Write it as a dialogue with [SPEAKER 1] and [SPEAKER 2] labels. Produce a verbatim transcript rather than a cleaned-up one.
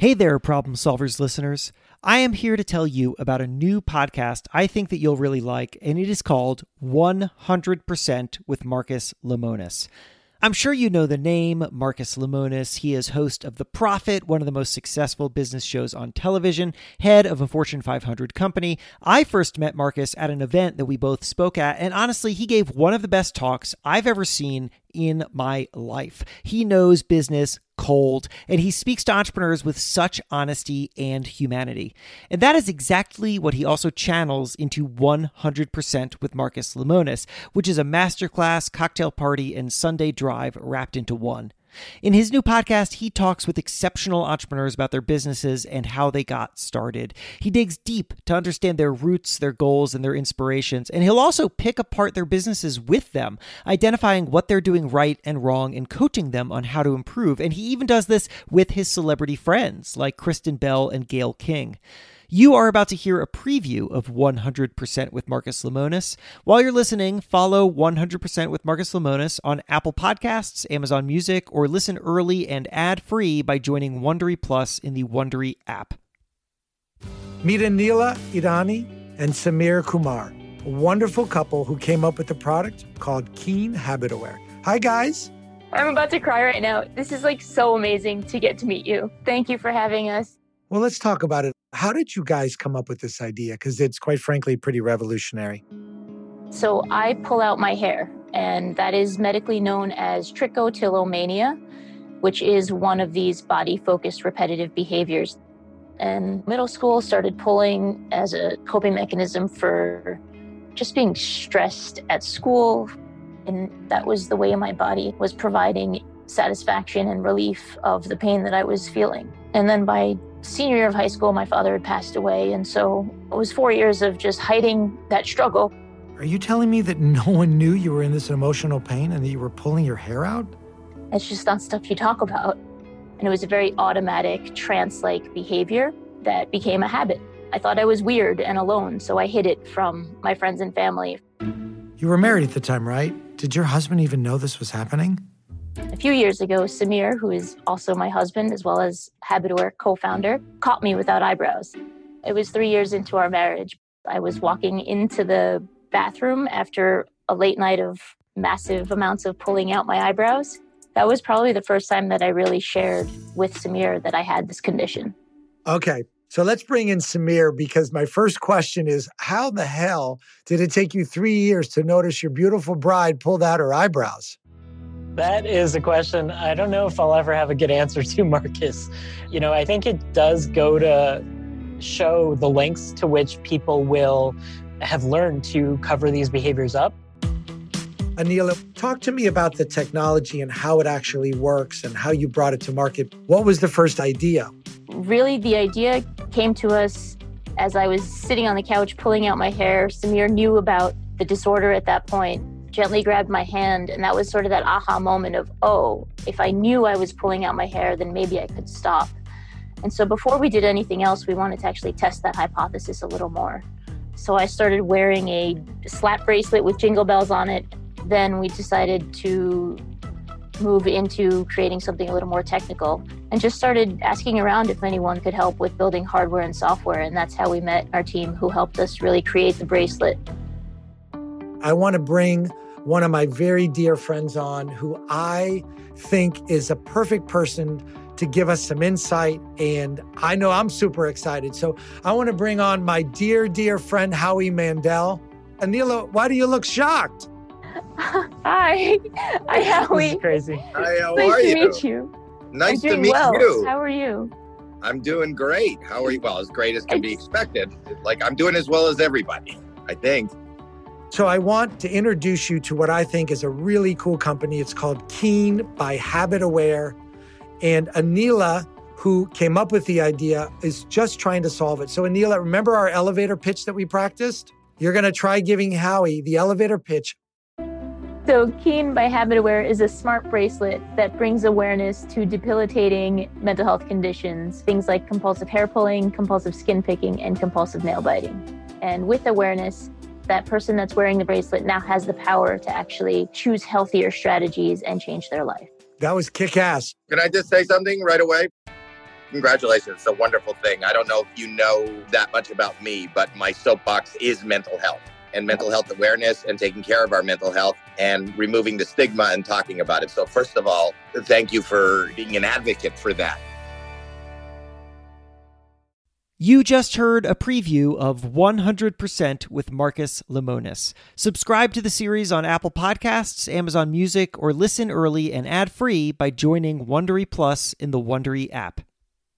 [SPEAKER 1] Hey there, Problem Solvers listeners. I am here to tell you about a new podcast I think that you'll really like, and it is called one hundred percent with Marcus Lemonis. I'm sure you know the name Marcus Lemonis. He is host of The Profit, one of the most successful business shows on television, head of a Fortune five hundred company. I first met Marcus at an event that we both spoke at, and honestly, he gave one of the best talks I've ever seen in my life. He knows business cold, and he speaks to entrepreneurs with such honesty and humanity. And that is exactly what he also channels into one hundred percent with Marcus Lemonis, which is a masterclass, cocktail party, and Sunday drive wrapped into one. In his new podcast, he talks with exceptional entrepreneurs about their businesses and how they got started. He digs deep to understand their roots, their goals, and their inspirations, and he'll also pick apart their businesses with them, identifying what they're doing right and wrong and coaching them on how to improve. And he even does this with his celebrity friends like Kristen Bell and Gayle King. You are about to hear a preview of one hundred percent with Marcus Lemonis. While you're listening, follow one hundred percent with Marcus Lemonis on Apple Podcasts, Amazon Music, or listen early and ad-free by joining Wondery Plus in the Wondery app.
[SPEAKER 2] Meet Anila Irani and Samir Kumar, a wonderful couple who came up with a product called Keen Habit Aware. Hi, guys.
[SPEAKER 3] I'm about to cry right now. This is like so amazing to get to meet you. Thank you for having us.
[SPEAKER 2] Well, let's talk about it. How did you guys come up with this idea? Because it's quite frankly pretty revolutionary.
[SPEAKER 3] So I pull out my hair, and that is medically known as trichotillomania, which is one of these body-focused repetitive behaviors. And middle school started pulling as a coping mechanism for just being stressed at school. And that was the way my body was providing satisfaction and relief of the pain that I was feeling. And then by senior year of high school, my father had passed away. And so it was four years of just hiding that struggle.
[SPEAKER 2] Are you telling me that no one knew you were in this emotional pain and that you were pulling your hair out?
[SPEAKER 3] It's just not stuff you talk about. And it was a very automatic, trance-like behavior that became a habit. I thought I was weird and alone, so I hid it from my friends and family.
[SPEAKER 2] You were married at the time, right? Did your husband even know this was happening?
[SPEAKER 3] A few years ago, Samir, who is also my husband, as well as Habit Aware co-founder, caught me without eyebrows. It was three years into our marriage. I was walking into the bathroom after a late night of massive amounts of pulling out my eyebrows. That was probably the first time that I really shared with Samir that I had this condition.
[SPEAKER 2] Okay, so let's bring in Samir, because my first question is, how the hell did it take you three years to notice your beautiful bride pulled out her eyebrows?
[SPEAKER 4] That is a question I don't know if I'll ever have a good answer to, Marcus. You know, I think it does go to show the lengths to which people will have learned to cover these behaviors up.
[SPEAKER 2] Anila, talk to me about the technology and how it actually works and how you brought it to market. What was the first idea?
[SPEAKER 3] Really, the idea came to us as I was sitting on the couch pulling out my hair. Samir knew about the disorder at that point, gently grabbed my hand, and that was sort of that aha moment of, oh, if I knew I was pulling out my hair, then maybe I could stop. And so before we did anything else, we wanted to actually test that hypothesis a little more. So I started wearing a slap bracelet with jingle bells on it. Then we decided to move into creating something a little more technical and just started asking around if anyone could help with building hardware and software. And that's how we met our team who helped us really create the bracelet.
[SPEAKER 2] I want to bring one of my very dear friends on who I think is a perfect person to give us some insight. And I know I'm super excited. So I want to bring on my dear, dear friend, Howie Mandel. Anila, why do you look shocked?
[SPEAKER 3] Hi. Hi, Howie.
[SPEAKER 4] This is crazy.
[SPEAKER 5] Hi, how
[SPEAKER 3] nice
[SPEAKER 5] are
[SPEAKER 3] to
[SPEAKER 5] you?
[SPEAKER 3] meet you.
[SPEAKER 5] Nice
[SPEAKER 3] I'm
[SPEAKER 5] to
[SPEAKER 3] doing
[SPEAKER 5] meet
[SPEAKER 3] well.
[SPEAKER 5] you.
[SPEAKER 3] How are you?
[SPEAKER 5] I'm doing great. How are you? Well, as great as can be expected. Like, I'm doing as well as everybody, I think.
[SPEAKER 2] So I want to introduce you to what I think is a really cool company. It's called Keen by Habit Aware. And Anila, who came up with the idea, is just trying to solve it. So Anila, remember our elevator pitch that we practiced? You're going to try giving Howie the elevator pitch.
[SPEAKER 3] So Keen by Habit Aware is a smart bracelet that brings awareness to debilitating mental health conditions, things like compulsive hair pulling, compulsive skin picking, and compulsive nail biting. And with awareness, that person that's wearing the bracelet now has the power to actually choose healthier strategies and change their life.
[SPEAKER 2] That was kick-ass.
[SPEAKER 5] Can I just say something right away? Congratulations. It's a wonderful thing. I don't know if you know that much about me, but my soapbox is mental health and mental health awareness and taking care of our mental health and removing the stigma and talking about it. So first of all, thank you for being an advocate for that.
[SPEAKER 1] You just heard a preview of one hundred percent with Marcus Lemonis. Subscribe to the series on Apple Podcasts, Amazon Music, or listen early and ad-free by joining Wondery Plus in the Wondery app.